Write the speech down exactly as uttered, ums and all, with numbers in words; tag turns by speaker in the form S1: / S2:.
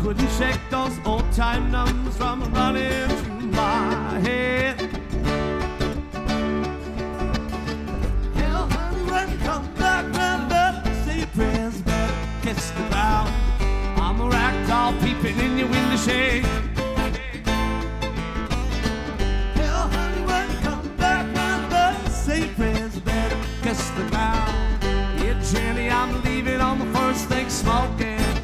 S1: Couldn't shake those old time numbers from running through my head.